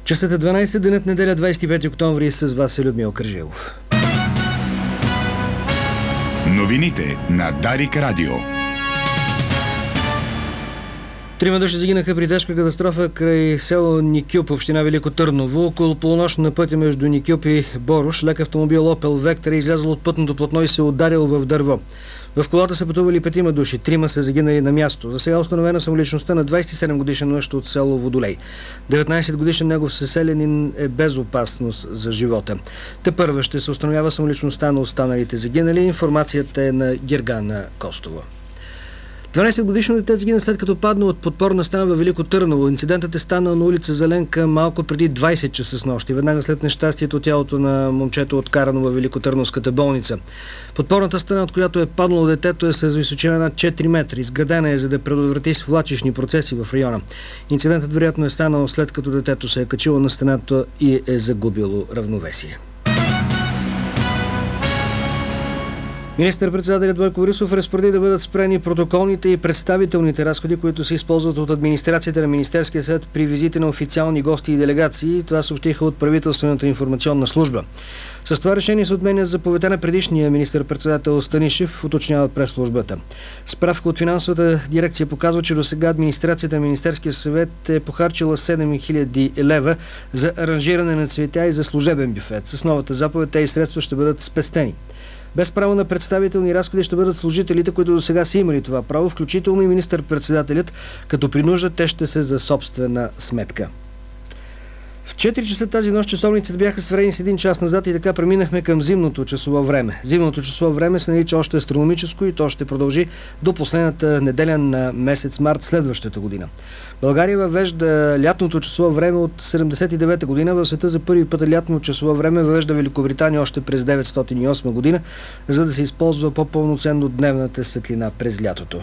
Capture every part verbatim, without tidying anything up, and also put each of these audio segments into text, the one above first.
Часът е дванайсет, денят неделя, двайсет и пети октомври, с вас е Людмил Кържилов. Новините на Дарик Радио. Трима души загинаха при тежка катастрофа край село Никюп, община Велико Търново. Около полунощ на пътя между Никюп и Боруш лек автомобил Опел Вектор е излязъл от пътното платно и се е ударил в дърво. В колата са пътували петима души, трима са загинали на място. За сега установена самоличността на двайсет и седем годишен мъж от село Водолей. деветнайсет годишен негов съселянин е без опасност за живота. Тепърва ще се установява самоличността на останалите загинали. Информацията е на Гергана Костова. дванайсет годишно дете загина след като падна от подпорна стена във Велико Търново. Инцидентът е станал на улица Зеленка малко преди двайсет часа с нощи. Веднага след нещастието тялото на момчето откарано във Великотърновската болница. Подпорната стена, от която е паднало детето, е с височина над четири метра. Изградена е, за да предотврати свлачищни процеси в района. Инцидентът вероятно е станал след като детето се е качило на стената и е загубило равновесие. Министър-председателят Бойко Борисов разпореди да бъдат спрени протоколните и представителните разходи, които се използват от администрацията на Министерския съвет при визити на официални гости и делегации. Това съобщиха от правителствената информационна служба. С това решение се отменя заповедта на предишния министър-председател Станишев, уточнява прес-службата. Справка от финансовата дирекция показва, че до сега администрацията на Министерския съвет е похарчила седем хиляди лева за аранжиране на цветя и за служебен бюфет. С новата заповед тези средства ще бъдат спестени. Без право на представителни разходи ще бъдат служителите, които до сега са имали това право, включително и министър-председателят, като при нужда те ще се за собствена сметка. В четири часа тази нощ часовниците бяха сварени с един час назад и така преминахме към зимното часово време. Зимното часово време се нарича още астрономическо и то ще продължи до последната неделя на месец март следващата година. България въвежда лятното часово време от седемдесет и девета година. В света за първи път лятно часово време въвежда Великобритания още през деветстотин и осма година, за да се използва по-пълноценно дневната светлина през лятото.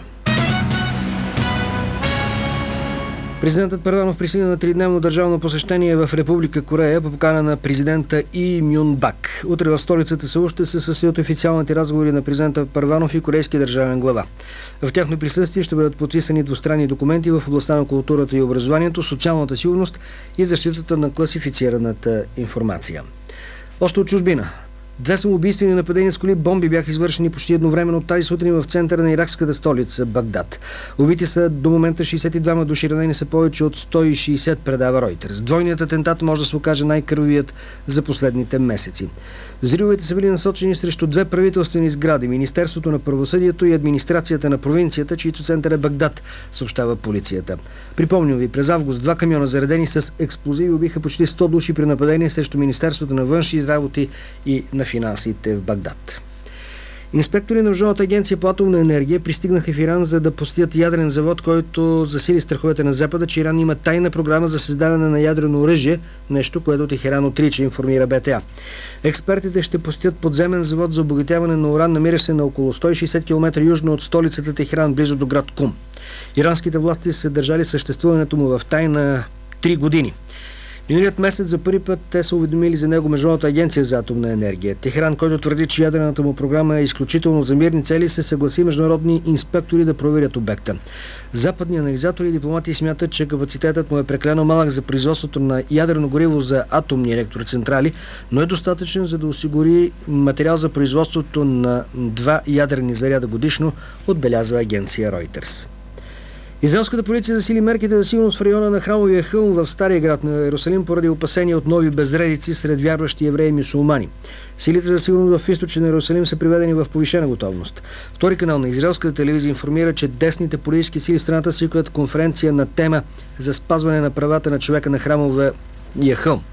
Президентът Първанов пристигна на тридневно държавно посещение в Република Корея по покана на президента И Мюн Бак. Утре в столицата Сеул ще се състоят официалните разговори на президента Първанов и корейския държавен глава. В тяхно присъствие ще бъдат подписани двустранни документи в областта на културата и образованието, социалната сигурност и защитата на класифицираната информация. Още от чужбина. Две самоубийствени нападения с коли бомби бяха извършени почти едновременно тази сутрин в центъра на иракската столица Багдад. Убити са до момента шейсет и двама души, ранени са повече от сто и шейсет, предава Ройтерс. Двойният атентат може да се окаже най-кървавият за последните месеци. Взривовете са били насочени срещу две правителствени сгради – Министерството на правосъдието и администрацията на провинцията, чието център е Багдад, съобщава полицията. Припомням ви, през август два камиона заредени с експлозиви убиха почти сто души при нападение срещу Министерството на външни работи и на финансите в Багдад. Инспектори на Международната агенция по атомна енергия пристигнаха в Иран, за да посетят ядрен завод, който засили страховете на Запада, че Иран има тайна програма за създаване на ядрено оръжие, нещо, което Техеран отрича, информира БТА. Експертите ще посетят подземен завод за обогатяване на уран, намиращ се на около сто и шейсет километра южно от столицата Техеран, близо до град Кум. Иранските власти са държали съществуването му в тайна три години. Миналият месец за първи път те са уведомили за него Международната агенция за атомна енергия. Техеран, който твърди, че ядрената му програма е изключително за мирни цели, се съгласи международни инспектори да проверят обекта. Западни анализатори и дипломати смятат, че капацитетът му е преклено малък за производството на ядрено гориво за атомни електроцентрали, но е достатъчен, за да осигури материал за производството на два ядрени заряда годишно, отбелязва агенция Ройтерс. Израелската полиция засили мерките за сигурност в района на Храмовия хълм в Стария град на Иерусалим поради опасения от нови безредици сред вярващи евреи и мюсюлмани. Силите за сигурност в източен Иерусалим са приведени в повишена готовност. Втори канал на израелската телевизия информира, че десните политически сили в страната свикват конференция на тема за спазване на правата на човека на Храмовия хълм.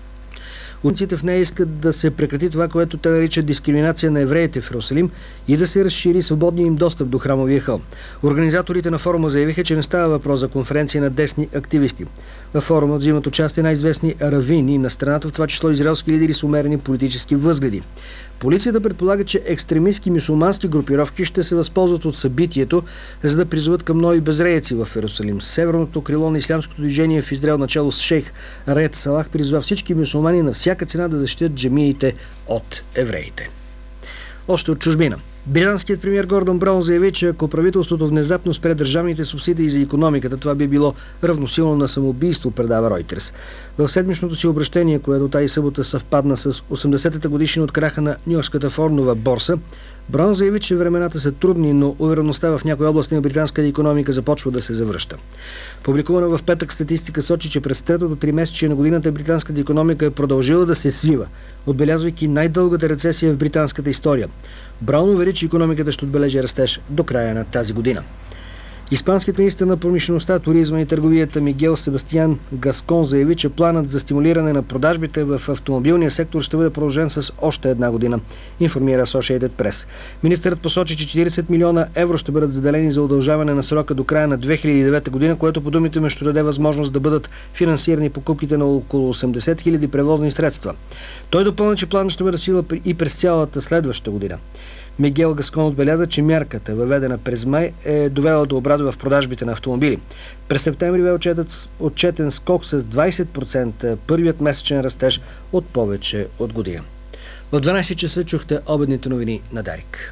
Учениците в нея искат да се прекрати това, което те наричат дискриминация на евреите в Иерусалим и да се разшири свободния им достъп до Храмовия хълм. Организаторите на форума заявиха, че не става въпрос за конференция на десни активисти. Във форума взимат участие най-известни равини на страната, в това число израелски лидери с умерени политически възгледи. Полицията предполага, че екстремистски мюсюлмански групировки ще се възползват от събитието, за да призоват към нови безредици в Иерусалим. Северното крило на ислямското движение в Израел, начало с шейх Раед Салах, призова всички мюсюлмани на всяка цена да защитят джамиите от евреите. Още от чужбина. Британският премиер Гордон Браун заяви, че ако правителството внезапно спре държавните субсидии за икономиката, това би било равносилно на самоубийство, предава Ройтерс. В седмичното си обращение, което тази събота съвпадна с осемдесетата годишнина от краха на Нюйоркската фондова борса, Браун заяви, че времената са трудни, но увереността в някои области на британската икономика започва да се завръща. Публикувана в петък статистика сочи, че през третото тримесечие на годината британската икономика е продължила да се свива, отбелязвайки най-дългата рецесия в британската история. Браун увери, че икономиката ще отбележи растеж до края на тази година. Испанският министър на промишлеността, туризма и търговията Мигел Себастиан Гаскон заяви, че планът за стимулиране на продажбите в автомобилния сектор ще бъде продължен с още една година, информира Associated Press. Министърът посочи, че четиридесет милиона евро ще бъдат заделени за удължаване на срока до края на две хиляди и девета година, което по думите му ще даде възможност да бъдат финансирани покупките на около осемдесет хиляди превозни средства. Той допълни, че планът ще бъде в сила и през цялата следваща година. Мигел Гаскон отбеляза, че мярката, въведена през май, е довела до обрат в продажбите на автомобили. През септември бе отчетен скок с двадесет процента, първият месечен растеж от повече от година. В дванадесет часа чухте обедните новини на Дарик.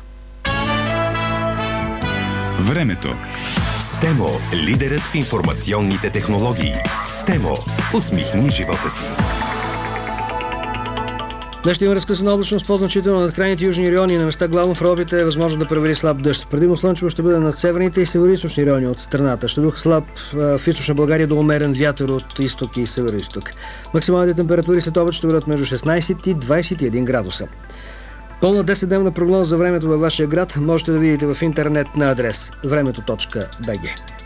Времето. Стемо – лидерът в информационните технологии. Стемо – усмихни живота си. Днес ще има разкъсана облачност по-значително над крайните южни райони. На места главно в Родопите е възможно да превали слаб дъжд. Предимно слънчево ще бъде над северните и североизточни райони от страната. Ще духа слаб в източна България до умерен вятър от изток и североизток. Максималните температури след обед ще бъдат между шестнадесет и двадесет и един градуса. Пълна десетдневна прогноза за времето във вашия град можете да видите в интернет на адрес времето точка би джи.